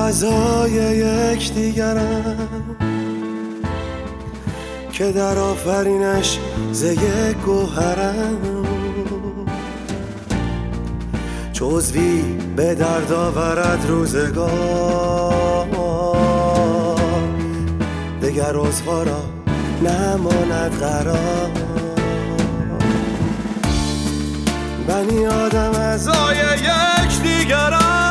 اعضای یکدیگرن که در آفرینش ز یک گوهرن، چو عضوی به درد آورد روزگار، دگر عضوها را نماند قرار. بنی آدم اعضای یکدیگرن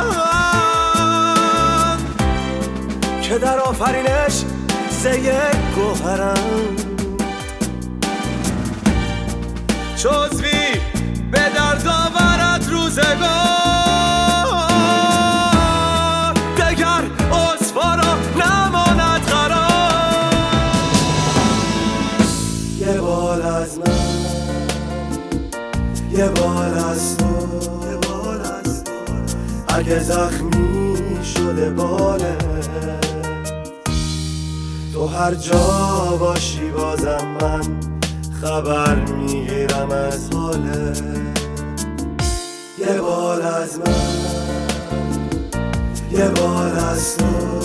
که در آفرینش ز یک گوهرن، چو عضوی به درد آورد روزگار، دگر عضوها را نماند قرار. یه بال از من، یه بال از تو، اگه زخمی شده باله، تو هر جا باشی بازم من خبر میگیرم از حاله. یه بال از من، یه بال از تو،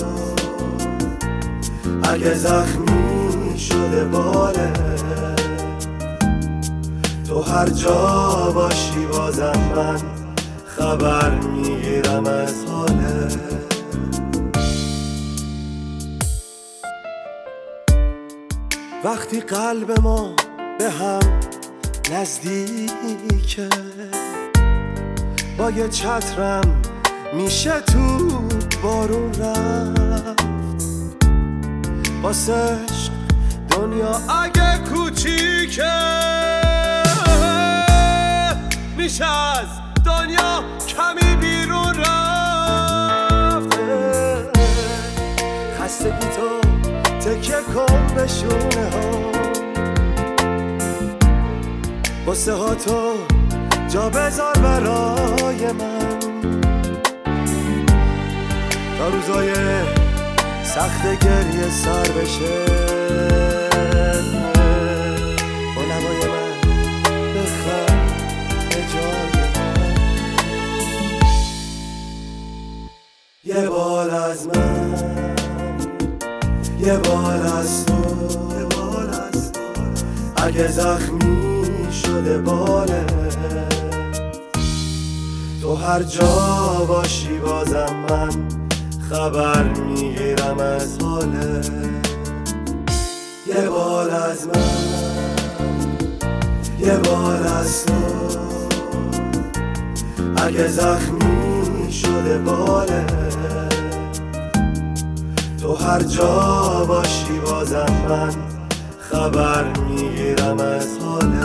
اگه زخمی شده باله، تو هر جا باشی بازم من خبر میگیرم از حاله. وقتی قلب ما به هم نزدیکه، با یه چترم میشه تو بارون رفت، واسه عشق دنیا اگه کوچیکه، میشه از دنیا کمی بیرون رفت. خستگی تو تکه کن به شونه ها، بسه ها تو جا بذار برای من، تا روزای سخت گریه سر بشه، با نوای من بخند به جای من. یه بال از من، یه بال از تو، اگه زخمی شده باله، تو هر جا باشی بازم من خبر میگیرم از حاله. یه بال از من، یه بال از تو، اگه زخمی شده باله، تو هر جا باشی بازم من خبر میگیرم از حاله.